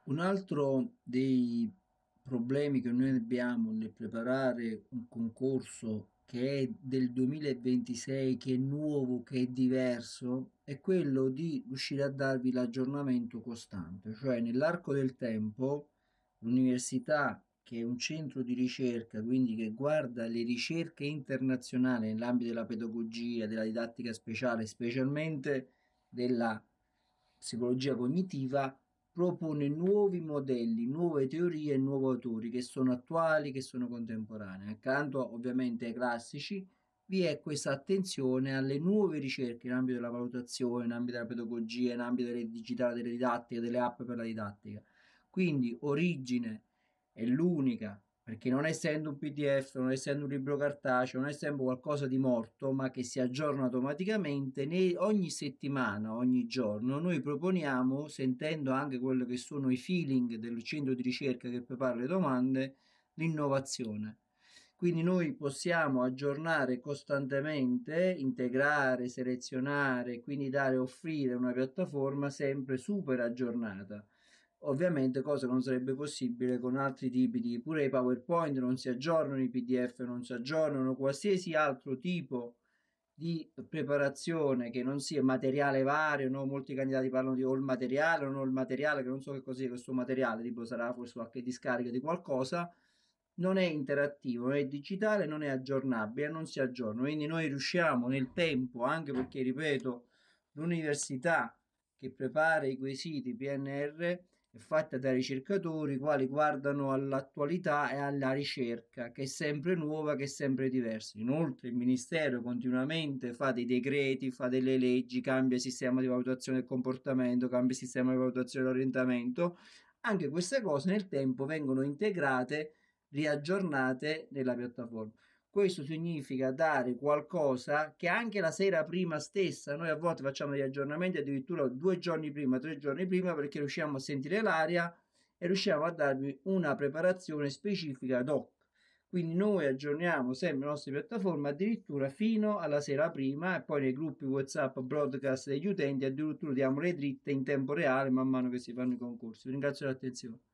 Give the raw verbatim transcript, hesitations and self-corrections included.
Un altro dei problemi che noi abbiamo nel preparare un concorso che è del duemilaventisei, che è nuovo, che è diverso, è quello di riuscire a darvi l'aggiornamento costante, cioè nell'arco del tempo l'università, che è un centro di ricerca, quindi che guarda le ricerche internazionali nell'ambito della pedagogia, della didattica speciale, specialmente della psicologia cognitiva, propone nuovi modelli, nuove teorie e nuovi autori che sono attuali, che sono contemporanei. Accanto ovviamente ai classici, vi è questa attenzione alle nuove ricerche in ambito della valutazione, in ambito della pedagogia, in ambito delle digitali, delle didattiche, delle app per la didattica. Quindi Origine è l'unica, perché non essendo un P D F, non essendo un libro cartaceo, non essendo qualcosa di morto, ma che si aggiorna automaticamente, ne- ogni settimana, ogni giorno, noi proponiamo, sentendo anche quello che sono i feeling del centro di ricerca che prepara le domande, l'innovazione. Quindi noi possiamo aggiornare costantemente, integrare, selezionare, quindi dare, offrire una piattaforma sempre super aggiornata. Ovviamente cosa non sarebbe possibile con altri tipi di, pure i PowerPoint non si aggiornano, i P D F non si aggiornano, qualsiasi altro tipo di preparazione che non sia materiale vario, no? Molti candidati parlano di o il materiale o non il materiale, che non so che cos'è questo materiale, tipo sarà forse qualche discarica di qualcosa, non è interattivo, non è digitale, non è aggiornabile, non si aggiorna. Quindi noi riusciamo nel tempo, anche perché, ripeto, l'università che prepara i quesiti P N R è fatta da ricercatori quali guardano all'attualità e alla ricerca, che è sempre nuova, che è sempre diversa. Inoltre il Ministero continuamente fa dei decreti, fa delle leggi, cambia il sistema di valutazione del comportamento, cambia il sistema di valutazione dell'orientamento. Anche queste cose nel tempo vengono integrate, riaggiornate nella piattaforma. Questo significa dare qualcosa che anche la sera prima stessa, noi a volte facciamo degli aggiornamenti addirittura due giorni prima, tre giorni prima, perché riusciamo a sentire l'aria e riusciamo a darvi una preparazione specifica ad hoc. Quindi noi aggiorniamo sempre le nostre piattaforme addirittura fino alla sera prima, e poi nei gruppi WhatsApp broadcast degli utenti addirittura diamo le dritte in tempo reale man mano che si fanno i concorsi. Vi ringrazio per l'attenzione.